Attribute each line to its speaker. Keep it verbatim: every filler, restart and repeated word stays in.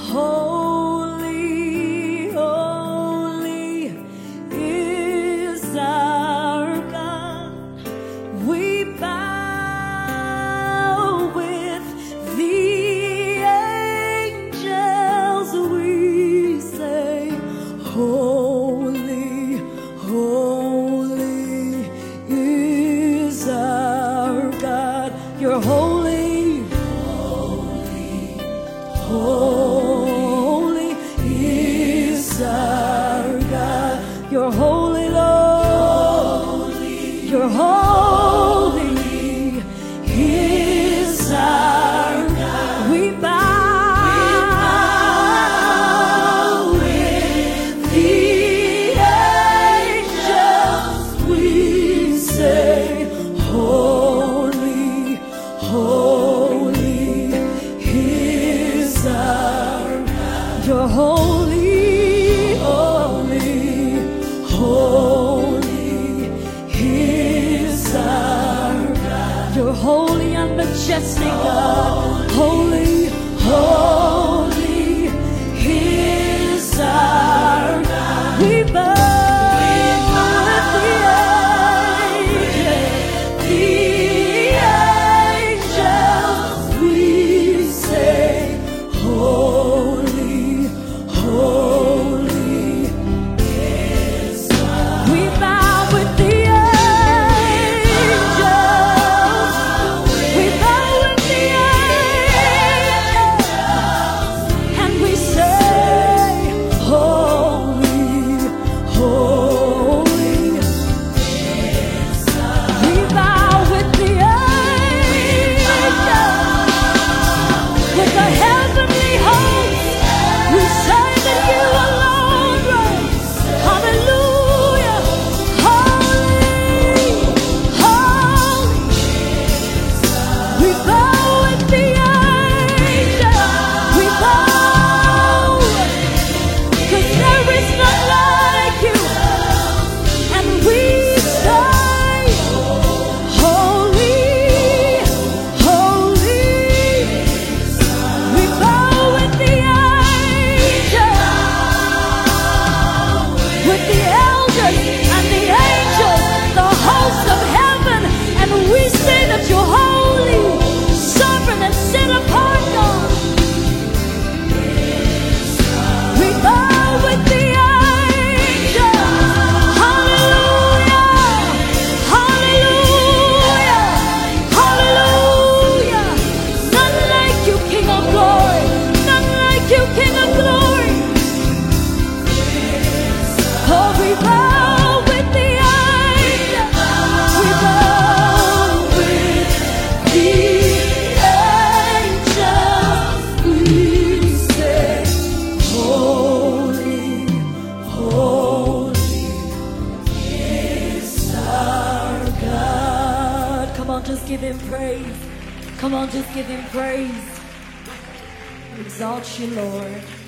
Speaker 1: Holy, holy is our God. We bow with the angels. We say, holy, holy is our God. You're holy, holy, holy is our God. You're holy, Lord. You're holy is our God. We bow with the angels. We say, holy, holy is our God. You're holy, holy, holy is our God. You're holy and majestic, God. Holy, holy is our God. We bow with the angels, the angels. We say, holy, holy is our God. We bow with the angels. We bow with the angels, and we say, holy, holy is our God. We bow with the angels, with the heavenly host. We say that you alone reign. Hallelujah. Holy, holy. We bow with the angels. We bow, 'cause there is none like you. And we say, holy, holy. We bow with the angels, with the elders and the angels, the hosts of heaven, and we say that you're holy, sovereign and set apart, God. We bow with the angels. Hallelujah, hallelujah, hallelujah. None like you, King of glory. None like you, King of glory. Oh, we bow with the angels. We bow with the angels. We say, holy, holy is our God. Come on, just give him praise. Come on, just give him praise. We exalt you, Lord.